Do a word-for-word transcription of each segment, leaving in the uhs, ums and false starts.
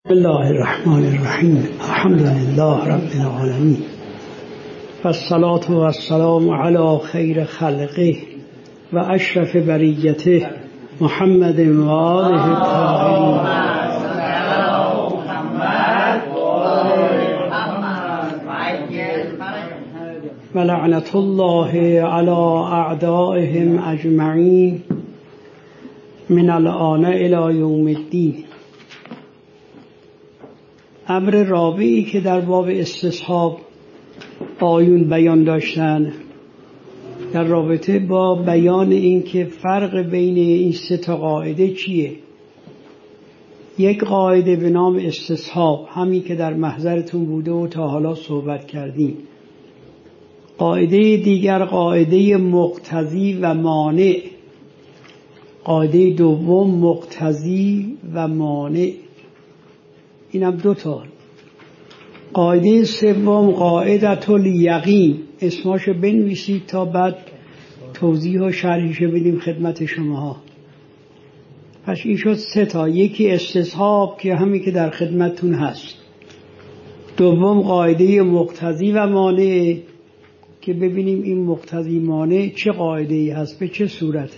بسم الله الرحمن الرحیم. الحمد لله رب العالمین و الصلاة و السلام علی خیر خلقه و اشرف بریته محمد و آله الطاهرین و لعنت الله علی اعدائهم اجمعین من الآن الی یوم الدین. امر رابعی که در باب استصحاب آیون بیان داشتن در رابطه با بیان این که فرق بین این سه تا قاعده چیه. یک قاعده به نام استصحاب، همین که در محضرتون بوده و تا حالا صحبت کردیم. قاعده دیگر قاعده مقتضی و مانع. قاعده دوم مقتضی و مانع، اینم دو تا. قاعده سوم قاعدة الیقین، اسماشو بنویسید تا بعد توضیح و شرحشو بدیم خدمت شماها. پس این شد سه تا. یکی استصحاب که همین که در خدمتتون هست. دوم قاعده مقتضی و مانع که ببینیم این مقتضی مانع چه قاعده ای هست، به چه صورته.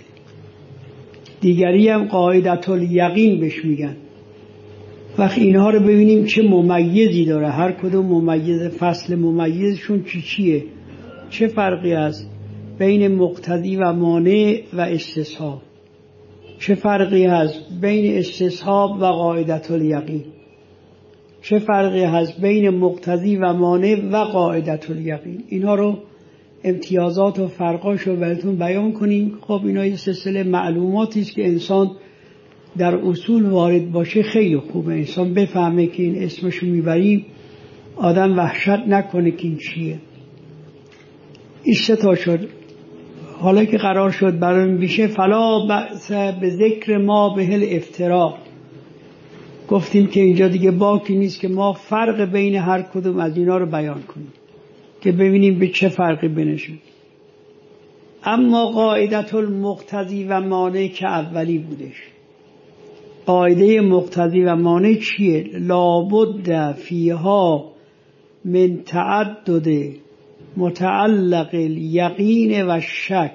دیگری هم قاعدة الیقین بهش میگن. وقت اینها رو ببینیم چه ممیزی داره، هر کدوم ممیز، فصل ممیزشون چی چیه، چه فرقی هست بین مقتضی و مانع و استصحاب، چه فرقی هست بین استصحاب و قاعدة الیقین، چه فرقی هست بین مقتضی و مانع و قاعدة الیقین. اینها رو امتیازات و فرقاش رو براتون بیان کنیم. خب اینا یه سلسله معلوماتی است که انسان در اصول وارد باشه خیلی خوبه، انسان بفهمه که این اسمشو میبریم آدم وحشت نکنه که این چیه. این سه تا شد. حالا که قرار شد برام بیشه فلا بأس به ذکر ما به الافتراق، گفتیم که اینجا دیگه باکی نیست که ما فرق بین هر کدوم از اینا رو بیان کنیم که ببینیم به چه فرقی بینشون. اما قاعدة المقتضی و مانع که اولی بودش. قاعده مقتضی و مانع چیه؟ لابد فیها من تعدد متعلق الیقین و شک.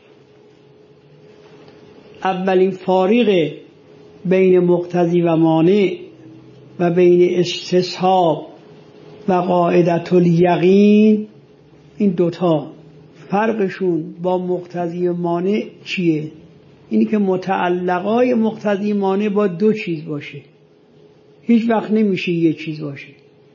اولین فارق بین مقتضی و مانع و بین استصحاب و قاعدة الیقین، این دوتا فرقشون با مقتضی و مانع چیه؟ اینی که متعلقای مقتضی مانع با دو چیز باشه، هیچ وقت نمیشه یه چیز باشه.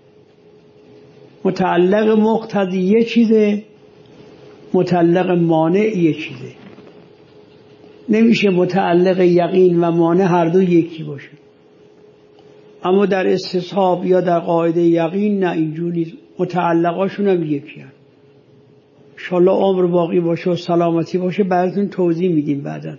متعلق مقتضی یه چیزه، متعلق مانع یه چیزه. نمیشه متعلق یقین و مانع هر دو یکی باشه. اما در استصحاب یا در قاعده یقین نه، اینجور نیست. متعلقاشون هم یکی هست. انشاءالله عمر باقی باشه و سلامتی باشه براتون توضیح میدیم بعداً.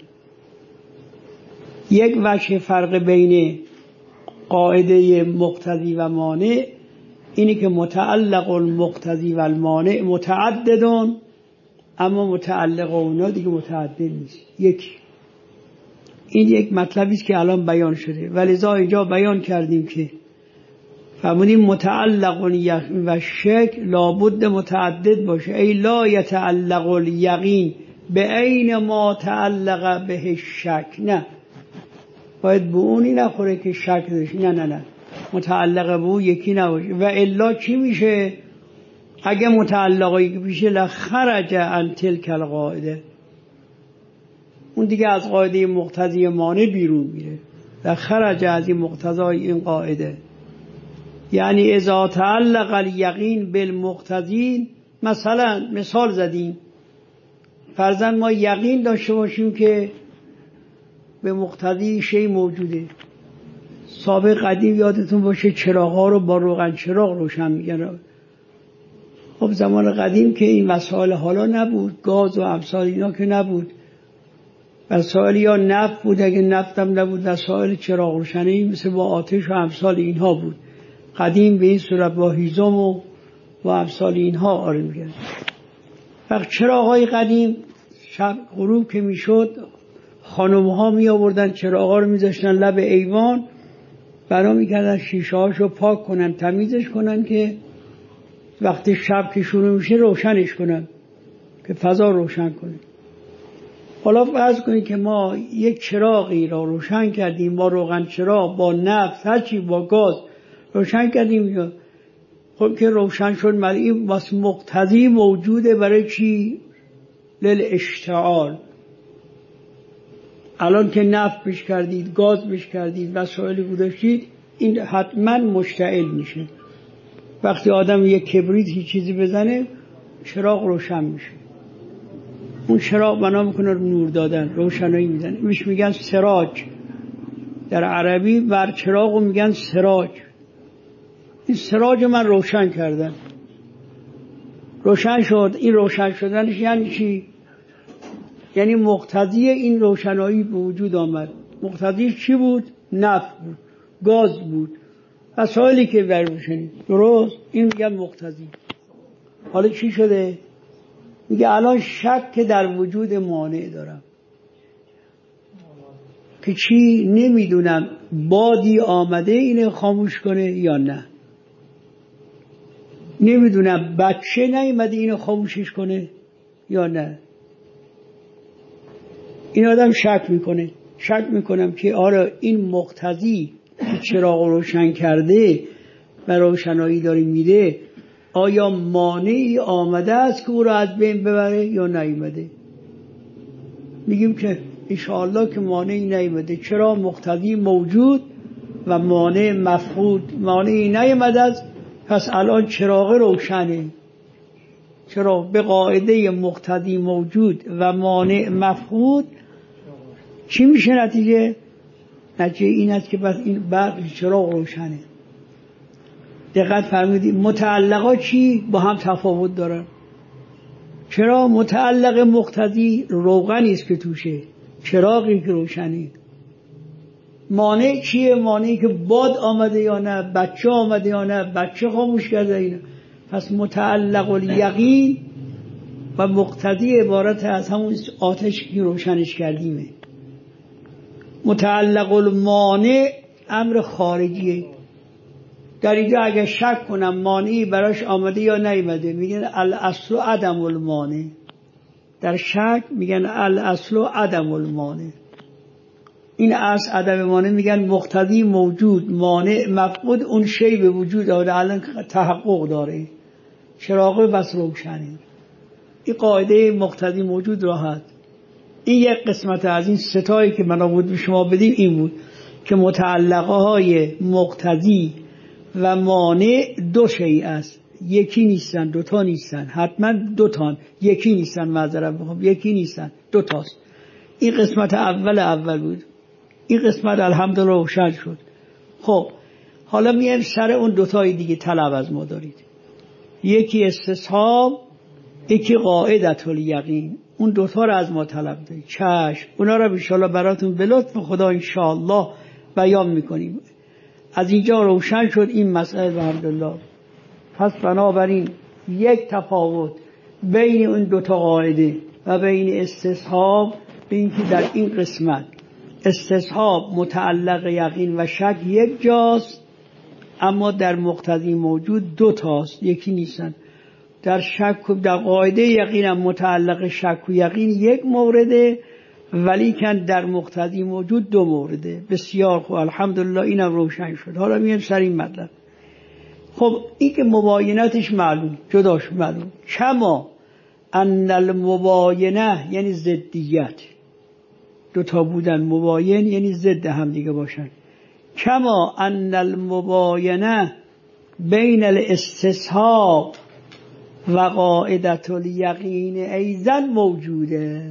یک وجه فرق بین قاعده مقتضی و مانع اینی که متعلق المقتضی و المانع متعددون، اما متعلق اونا دیگه متعدد نیست، یکی. این یک مطلبی است که الان بیان شده. ولذا اینجا بیان کردیم که فرمودیم متعلق و شک لابد متعدد باشه. ای لا یتعلق الیقین به عین ما تعلق به شک، نه باید به اونی نخوره که شک داشت، نه نه نه متعلق به اون یکی نباشه. و الا چی میشه؟ اگه متعلقی که پیشه لخرج عن تلک القاعده، اون دیگه از قاعده مقتضی مانع بیرون میره، لخرج از این مقتضای این قاعده. یعنی اذا تعلق الیقین بالمقتضی، مثلا مثال زدیم، فرضاً ما یقین داشته باشیم که به مقتضی شی موجوده. سابق قدیم یادتون باشه چراغ‌ها رو با روغن چراغ روشن می‌کردن. خب زمان قدیم که این مسائل حالا نبود، گاز و امثال اینا که نبود، مسائل یا نفت بود، اگه نفت هم نبود مسائل چراغ روشنی مثل با آتش و امثال اینها بود. قدیم به این صورت با هیزم و با امثال اینها آره می‌کردن. وقت چراغ‌های قدیم شب غروب که میشد خانم ها می آوردن چراغا رو می ذاشتن لب ایوان، بنا میکردن شیشه هاشو پاک کنن، تمیزش کنن که وقتی شب که شروع میشه روشنش کنن که فضا روشن کنه. حالا فرض کنید که ما یک چراغی را روشن کردیم با روغن چراغ، با نفت، هرچی با گاز روشن کردیم، خب که روشن شد، معنی واسه مقتضی موجوده برای چی؟ للاشتعال. الان که نفت بش کردید، گاز بش کردید، وسایلی گذاشتید، این حتما مشتعل میشه. وقتی آدم یک کبریت هیچ چیزی بزنه چراغ روشن میشه. اون چراغ بنا میکنه نور دادن، روشنایی میزنه، میش میگن سراج. در عربی بر چراغو میگن سراج. این سراج من روشن کردن، روشن شد. این روشن شدنش یعنی چی؟ یعنی مقتضی این روشنایی به وجود آمد. مقتضیش چی بود؟ نفت بود، گاز بود، وسایلی که بر روشنی. درست؟ این میگن مقتضی. حالا چی شده؟ میگه الان شک در وجود مانع دارم که چی؟ نمیدونم بادی آمده اینه خاموش کنه یا نه، نمیدونم بچه نیومده اینو خاموشش کنه یا نه. این آدم شک میکنه. شک میکنم که آره این مقتضی که چراغ روشن کرده و روشنایی داره میده، آیا مانعی آمده است که او را از بین ببره یا نیامده؟ میگیم که انشاءالله که مانعی نیامده. چرا؟ مقتضی موجود و مانع مفقود. مانعی نیامده است، پس الان چراغ روشنه. چرا؟ به قاعده مقتضی موجود و مانع مفقود چی میشه نتیجه؟ نتیجه این است که بس این برق چراغ روشنه. دقت فرمودید متعلقا چی با هم تفاوت دارن؟ چرا؟ متعلق مقتضی روغنی است که توشه، چراغی که روشنه. مانع چیه؟ مانعی که باد آمده یا نه، بچه آمده یا نه، بچه خاموش کرده اینا. پس متعلق الیقین و مقتضی عبارت از همون آتش که روشنش کردیمه. متعلق المانع امر خارجیه. در اینجا اگه شک کنم مانعی براش آمده یا نیامده، میگن الاصل عدم المانع. در شک میگن الاصل عدم المانع. این اصل عدم مانع میگن مقتضی موجود، مانع مفقود، اون شی به وجود آمده الان تحقق داره، چراغ بس روشنه. این قاعده مقتضی موجود راحت. این یک قسمت از این ستایی که من بود به شما بدیم این بود که متعلقه های مقتضی و مانع دو شیء است، یکی نیستن، دوتا نیستن، حتما دوتان، یکی نیستن، معذرت میخوام، یکی نیستن، دوتاست. این قسمت اول اول بود. این قسمت الحمدلله روشن شد. خب حالا میایم سر اون دوتای دیگه طلب از ما دارید. یکی استصحاب، یکی قاعدة الیقین. اون دوتا رو از ما طلب دارید. چشم، اونا رو انشاءالله براتون به لطف خدا انشاءالله بیان میکنیم. از اینجا روشن شد این مسئله الحمدلله. پس بنابراین یک تفاوت بین اون دوتا قاعده و بین استصحاب، بین که در این قسمت استصحاب متعلق یقین و شک یک جاست، اما در مقتضی موجود دو تاست، یکی نیستن. در شک و در قاعده یقین هم متعلق شک و یقین یک مورده، ولی که در مقتضی موجود دو مورده. بسیار خوب، الحمدلله اینم روشن شد. حالا میایم سر این مطلب. خب این که مباینتش معلوم، جداش معلوم. کما ان المباینه یعنی ضدیت، دوتا بودن مباین یعنی ضد هم دیگه باشن. کما ان المباینه بین الاستصحاب و قاعدة الیقین ایضا موجوده.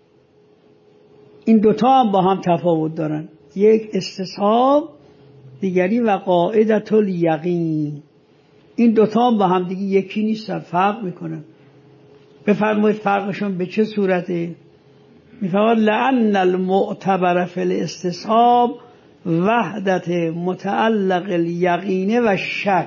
این دوتا هم با هم تفاوت دارن، یک استصحاب دیگری و قاعدة الیقین. این دوتا هم با هم دیگه یکی نیستن، فرق میکنن. بفرمایید فرقشون به چه صورته؟ میفرماید لأن المعتبر فی الاستصحاب وحدت متعلق الیقین و شک.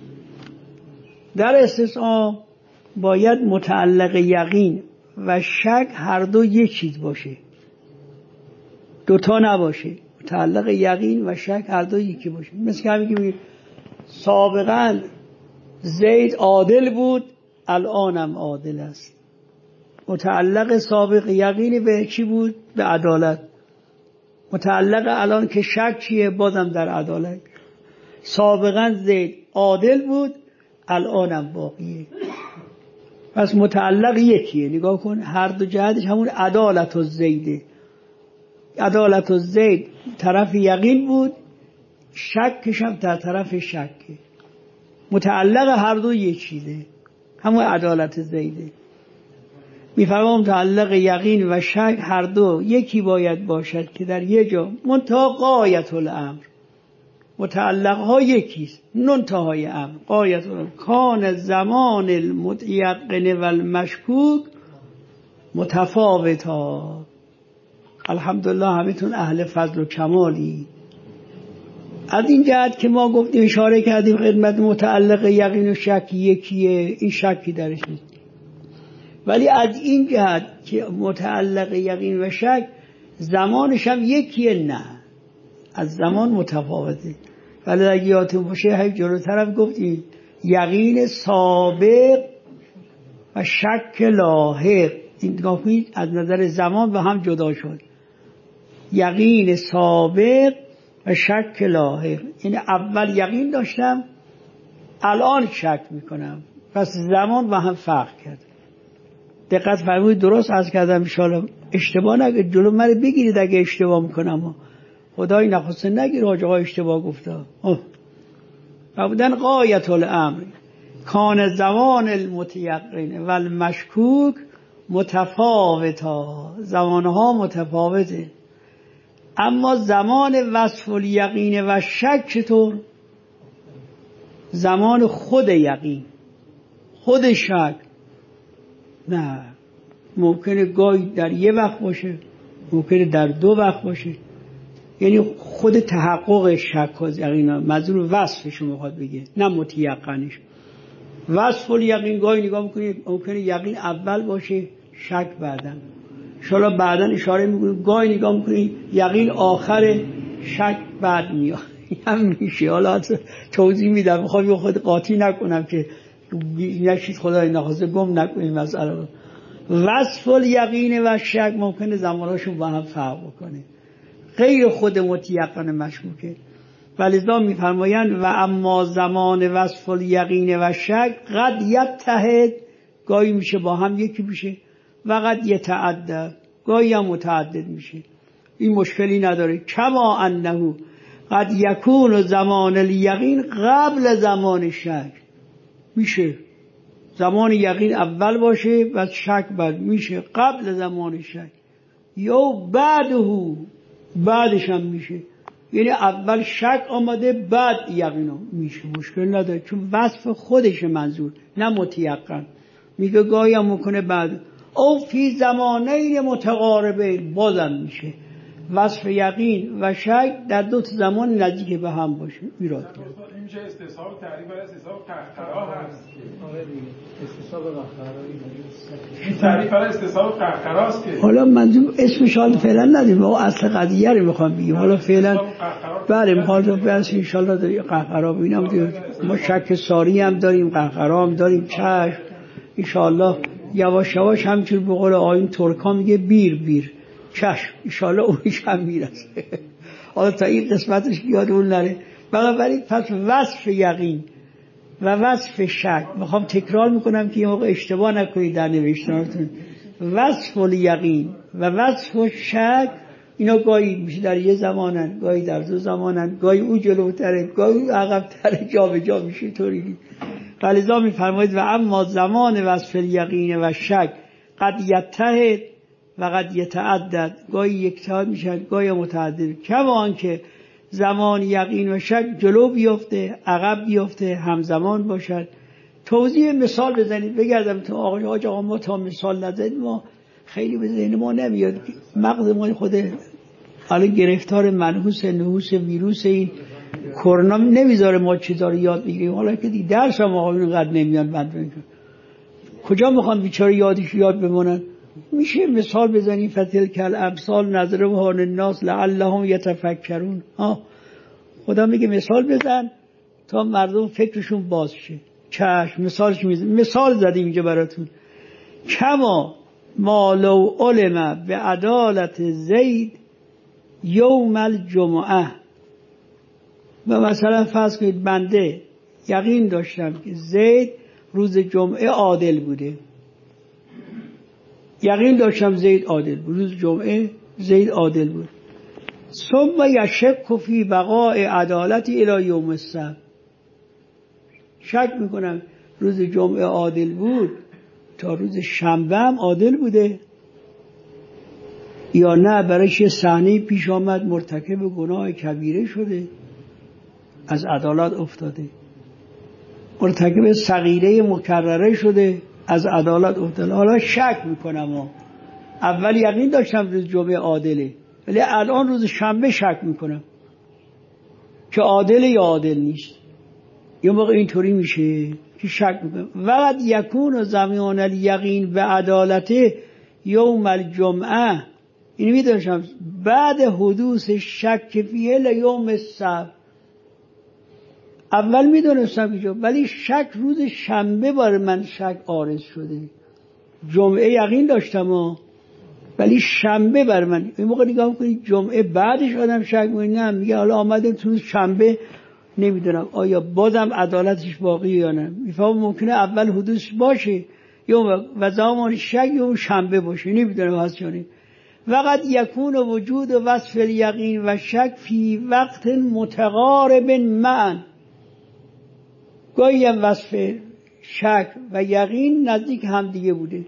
در استصحاب باید متعلق یقین و شک هر دو یک چیز باشه، دوتا نباشه. متعلق یقین و شک هر دو یکی باشه. مثل همین که میگه سابقا زید عادل بود الانم عادل است. متعلق سابق یقینی به چی بود؟ به عدالت. متعلق الان که شک چیه؟ بازم در عدالت. سابقا زید عادل بود الانم باقیه. پس متعلق یکیه. نگاه کن هر دو جهتش همون عدالت و زیده. عدالت و زید طرف یقین بود، شکش هم در طرف شکه. متعلق هر دو یک چیزه، همون عدالت زیده. میفرمام متعلق یقین و شک هر دو یکی باید باشد که در یه جا منتها غایت الامر. متعلق ها یکیست، منتهای امر غایت الامر. کان زمان المتیقن و المشکوک متفاوتا. الحمدلله همتون اهل فضل و کمالی. از این جهت که ما گفتیم اشاره کردیم خدمت متعلق یقین و شک یکیه، این شکی درش نیست. ولی از این جهت که متعلق یقین و شک زمانش هم یکیه، نه از زمان متفاوته. ولی اگه یادتون باشه هی جلوتر هم گفتیم یقین سابق و شک لاحق، این نگاه کنید از نظر زمان به هم جدا شد. یقین سابق و شک لاحق، این اول یقین داشتم الان شک میکنم، پس زمان با هم فرق کرد. دقت فرمودید درست عرض کردم. ان شاءالله اشتباه نگید، جلو من بگیرید اگه اشتباه میکنم. خدای نخواسته نگیر حاج آقا اشتباه گفته. و بودن غایت الامر کان زمان المتیقن و المشکوک متفاوتا. زمانها متفاوته، اما زمان وصف الیقین و شک چطور؟ زمان خود یقین خود شک نه، ممکنه گاهی در یه وقت باشه، ممکنه در دو وقت باشه. یعنی خود تحقق شک و یقین، منظور وصفش میخواد بگه نه متیقنش. وصف الیقین گاهی نگاه میکنید ممکنه یقین اول باشه شک بعدن. انشاءالله بعدن اشاره میکنید گاهی نگاه میکنید یقین آخر شک بعد میاد. هم میشه. حالا توضیح میدم، میخوام خود قاطی نکنم که نشید خدای نخواسته گم نکنیم مسئله رو. وصف الیقین و شک ممکنه زماناشون با هم فرق بکنه، غیر خود متیقن مشکوکه. ولذا میفرمایند و اما زمان وصف الیقین و شک قد یتحد، گاهی میشه با هم یکی میشه، و قد یتعدد، گاهی هم متعدد میشه. این مشکلی نداره. کما انه قد یکون زمان الیقین قبل زمان شک، میشه زمان یقین اول باشه و شک بعد، میشه قبل زمان شک یا بعده، بعدش هم میشه. یعنی اول شک آمده بعد یقین هم میشه، مشکل نداره، چون وصف خودش منظور نه متیقن. میگه گاهی هم مکنه بعد او فی زمانین متقاربین، بازم میشه وصف یقین و شک در دو تا زمان نزدیک به هم باشه. ایراد این میشه استصحاب تعریف و استصحاب قهقرا هست. آره دیگه استصحاب قهقرایی این تعریف استصحاب قهقرا است که حالا منظور اسمش حال فعلا ندیم، ما اصل قضیه رو میخوام بگیم. حالا فعلا بله میخوام تو بس ان شاء الله داری قهقرا ببینم دیگه. ما شک ساری هم داریم، قهقرا هم داریم، چشم ان شاء الله یواش یواش همینجور به قول آیین ترکا میگه بیر بیر چشم ان شاء الله اونش هم میرسه. حالا تا این قسمتش یادمون نره. بنابراین پس وصف یقین و وصف شک، میخوام تکرار میکنم که یه موقع اشتباه نکنید در نوشتارتون. وصف الیقین و وصف شک اینا گاهی میشه در یه زمانن، گاهی در دو زمانن، گاهی او جلوتره، گاهی او عقب‌تره، جا به جا میشه طوری. ولذا میفرمایید و اما زمان وصف الیقین و شک قد یتحد و قد یتعدد، گاهی یکتا میشن گاهی متعدد. کما آنکه زمان یقین و شک جلو بیفته عقب بیفته همزمان باشد. توضیح مثال بزنید بگردم تو آقای حاج آقا ما تا مثال نزدیم ما خیلی به ذهن ما نمیاد. مغز ما خود حالا گرفتار منحوس نحوس ویروس این کرونا نمیذاره ما چیزا رو یاد بگیریم. حالا که دیگه درس هم آقا اینقدر نمیاد بند کجا میخوان بیچاره یادش یاد بمونن. میشه مثال بزنیم فتلک الامثال نضربها للناس لعلهم یتفکرون. ها خدا میگه مثال بزن تا مردم فکرشون باز شه. چشم مثالش میزن. مثال زدیم اینجا براتون. کما ما لو علم به عدالت زید یوم الجمعه. و مثلا فرض کنید بنده یقین داشتم که زید روز جمعه عادل بوده، یقین داشتم زید عادل بود، روز جمعه زید عادل بود. ثم یشک فی بقاء عدالت الی یوم السبت. شک میکنم روز جمعه عادل بود تا روز شنبه هم عادل بوده یا نه برایش صحنه پیش آمد مرتکب گناه کبیره شده از عدالت افتاده، مرتکب صغیره مکرره شده از عدالت افتاده. حالا شک میکنم، اول یقین داشتم روز جمعه عادله ولی الان روز شنبه شک میکنم که عادله یا عادل نیست. یه موقع اینطوری میشه که شک میکنم. وقت یکون زمان الیقین به عدالته یوم الجمعه، این میداشتم بعد حدوث شک فیه لیوم السبت. اول میدونستم اینجا ولی شک روز شنبه بار من شک عارض شده. جمعه یقین داشتم ولی شنبه بر من. این موقع نگاه میکنید جمعه بعدش آدم شک میکنه، نه میگه حالا آمدم تو شنبه نمیدونم آیا بازم عدالتش باقی یا نه. میفهم ممکنه اول حدوث باشه یا و زمان شک یا شنبه باشه، نمیدونم هست یا نه. وقت یکون وجود و وصف الیقین و شک فی وقت متقارب معا. گاهی هم وصف شک و یقین نزدیک هم دیگه بوده،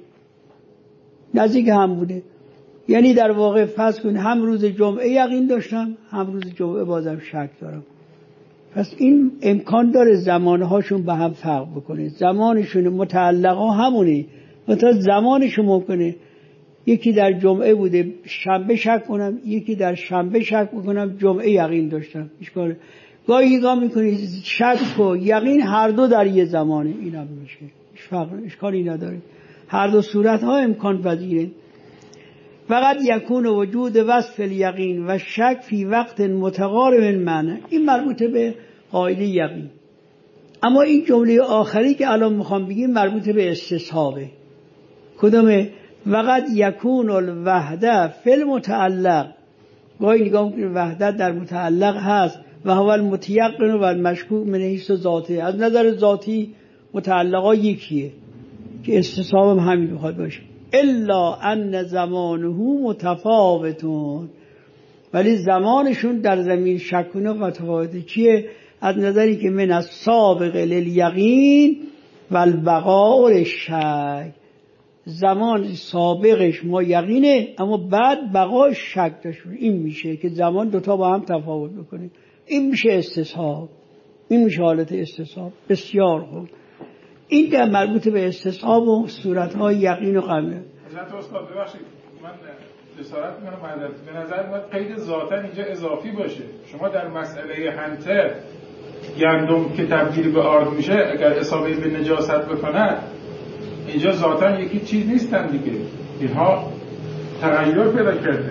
نزدیک هم بوده. یعنی در واقع فرض کن هم روز جمعه یقین داشتم هم روز جمعه بازم شک دارم. پس این امکان داره زمانهاشون به هم فرق بکنه، زمانشون متعلقا همونه، مثلا زمانشون ممکنه یکی در جمعه بوده شنبه شک کنم، یکی در شنبه شک کنم جمعه یقین داشتم. اشکال گاهی گاه میکنید شک و یقین هر دو در یه زمانه، این هم میشه، اشکالی نداره، هر دو صورت ها امکان پذیره. فقط یکون وجود وصف الیقین و شک فی وقت متقارب معنی. این مربوطه به قاعده یقین. اما این جمله آخری که الان میخوام بگیم مربوطه به استصحابه. کدومه؟ وقت یکون الوحده فی المتعلق. گاهی نگاه میکنه وحدت در متعلق هست و هو المتیقن و المشکوک من حیث ذاته. از نظر ذاتی متعلقا یکیه که استصحاب هم همین بخواد باشه. الا ان زمانه متفاوتون، ولی زمانشون در زمین شکونه متفاوته. چیه؟ از نظری که من از سابق للیقین و البقاء للشک. زمان سابقش ما یقینه اما بعد بقای شک داشت. این میشه که زمان دوتا با هم تفاوت بکنه. این میشه استصحاب، این میشه حالت استصحاب. بسیار خوب. این در مربوط به استصحاب و صورتهای یقین و قمه. حضرت استاد ببخشید من جسارت میکنم معذرت، به نظر میاد قید ذاتاً اینجا اضافی باشه. شما در مسئله هنتر گندم که تبدیل به آرد میشه اگر اصابه به نجاست بکنه اینجا ذاتاً یکی چیز نیستن دیگه، اینها تغییر پیدا کرده.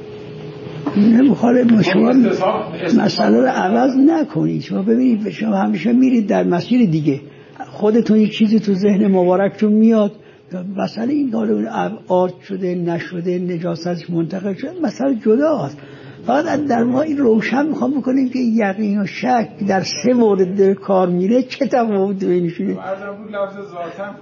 نمیخواد شما مسئله رو عوض نکنید. شما ببینید شما همیشه میرید در مسیر دیگه، خودتون یک چیزی تو ذهن مبارکتون میاد، مسئله این داره آرد شده نشده نجاستش منتقل شده مسئله جداست. فقط در ما این روشن میخوام بکنیم که یقین و شک در سه مورد در کار میره چه تفاوت بینشونه. معظم بود لفظ ذاتم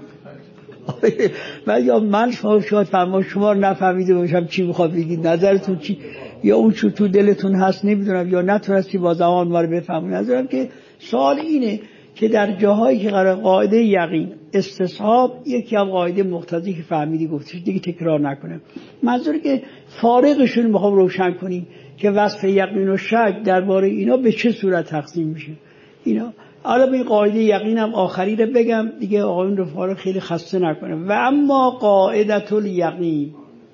من یا من شاید فرما شما نفهمیده باشم چی میخواد بگید، نظرتون چی یا اون چو تو دلتون هست نمیدونم یا نتونستی با زمان ما رو بفهمونی. نظرم که سوال اینه که در جاهایی که قرار قاعده یقین استصحاب یکی هم قاعده مقتضی که فهمیدی گفتش دیگه تکرار نکنم. منظوری که فارغشون میخوام روشن کنیم که وصف یقین و شک درباره اینا به چه صورت تقسیم میشه اینا. حالا به این قاعده یقین هم آخری رو بگم دیگه آقایون رو فارغ خیلی خسته نکنم. و اما قاعدت الیقین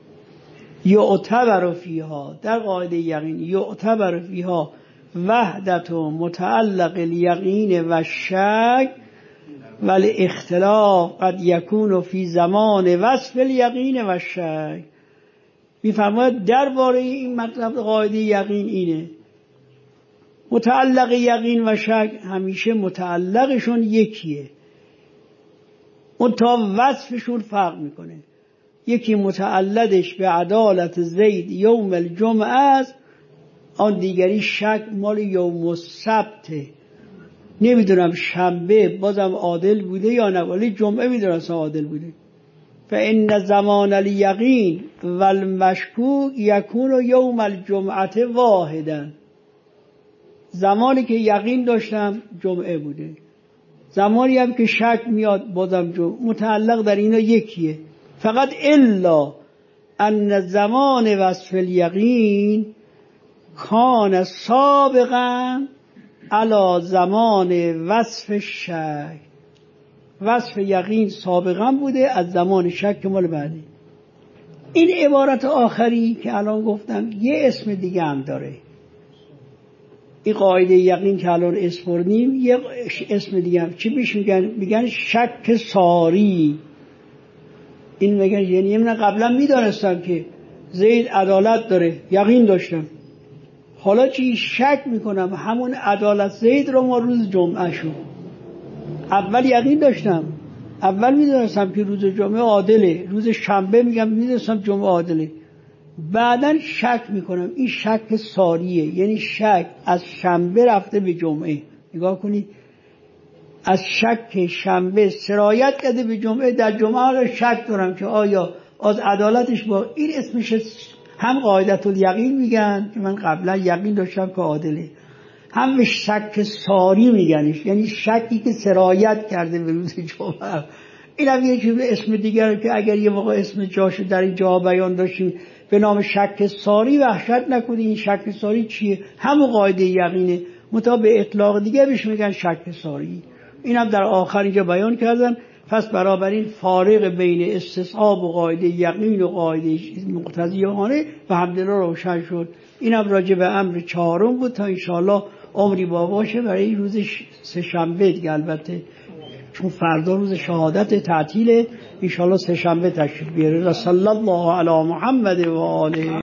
یعتبر فیها، در قاعده یقین یعتبر فیها وحدت و متعلق الیقین و شک ولی اختلاف قد یکون فی زمان وصف الیقین و شک. میفرماید درباره این مطلب قاعده یقین اینه، متعلق یقین و شک همیشه متعلقشون یکیه، اون تا وصفشون فرق میکنه. یکی متعلقش به عدالت زید یوم الجمعه است، آن دیگری شک مال یوم السبته. نمیدونم شنبه بازم عادل بوده یا نه، ولی جمعه میدونم عادل بوده. فإن زمان الیقین و المشکوک یکون یوم الجمعه واحدا. زمانی که یقین داشتم جمعه بوده، زمانی هم که شک میاد بازم جمعه. متعلق در اینا یکیه، فقط الا ان زمان وصف الیقین کان سابقا علی زمان وصف شک. وصف یقین سابقا بوده از زمان شک مال بعدی. این عبارت آخری که الان گفتم یه اسم دیگه هم داره. این قاعده یقین که الان اسپردیم یه اسم دیگه هم چی بیش میگن؟ میگن شک ساری. این میگن یعنی من قبلا میدانستم که زید عدالت داره، یقین داشتم، حالا چی شک میکنم همون عدالت زید رو ما روز جمعه شو. اول یقین داشتم، اول میدونستم که روز جمعه عادله، روز شنبه میگم میدونستم جمعه عادله، بعدن شک میکنم. این شک ساریه، یعنی شک از شنبه رفته به جمعه. نگاه کنید، از شک شنبه سرایت کرده به جمعه. در جمعه رو شک دارم که آیا از عدالتش با این اسمش هم قاعدت الیقین میگن که من قبلا یقین داشتم که عادله، هم به شک ساری میگنش، یعنی شکی که سرایت کرده به روز جمعه. این هم یه اسم دیگر که اگر یه موقع اسم جاشو در این جا بیان داشتیم به نام شک ساری، وحشت نکنید. این شک ساری چیه؟ همون قاعده یقینه، متا به اطلاق دیگه بهش میگن شک ساری. این هم در آخر اینجا بیان کردن. پس برابر این فارق بین استصحاب و قاعده یقین و قاعده مقتضیانه و همدلله روشن شد. این هم راجع به امر چهارم بود تا انشاءالله عمری با باشه برای روز سه شنبه دیگه. البته چون فردا روز شهادت تعطیله، انشاءالله سه شنبه تشریف بیاره. صلی الله علی محمد و آله.